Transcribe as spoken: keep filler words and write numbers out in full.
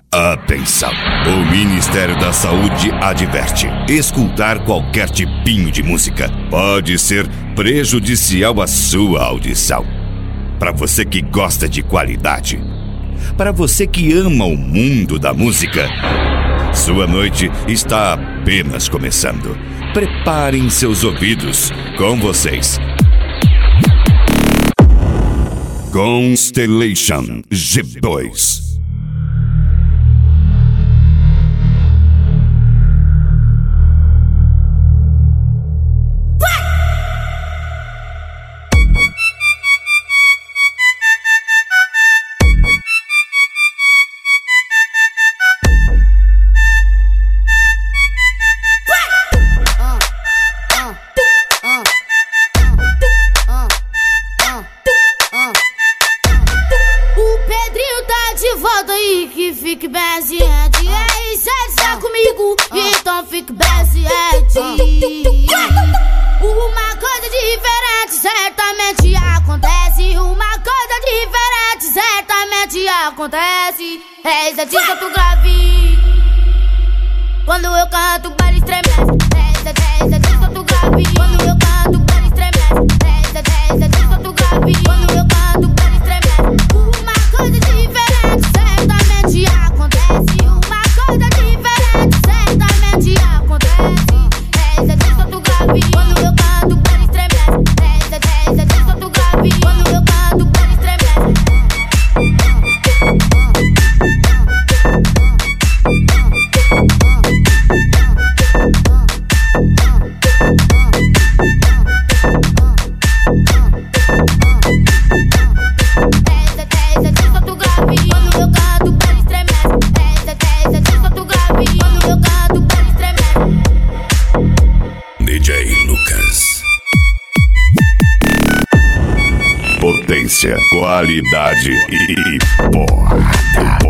Atenção! O Ministério da Saúde adverte: escutar qualquer tipinho de música pode ser prejudicial à sua audição. Para você que gosta de qualidade, para você que ama o mundo da música, sua noite está apenas começando. Preparem seus ouvidos, com vocês, Constellation G dois. Volta aí que fique bem ciente. Ei, sério, está comigo? Então fique bem ciente. Uma coisa diferente certamente acontece. Uma coisa diferente certamente acontece. Eis a tinta do grave. Quando eu canto, o bar estremece. Eis a, eis a tinta do grave. Quando eu canto, o bar estremece. Eis a, eis a tinta do grave. Quando eu canto, o bar estremece. Uma coisa diferente certamente acontece. Uma coisa diferente certamente acontece. Eis a tinta do grave. Quando eu canto, o bar estremece. Eis a, eis a tinta do grave. Quando eu canto, o bar estremece. D J Lucas. Potência, qualidade e porrada.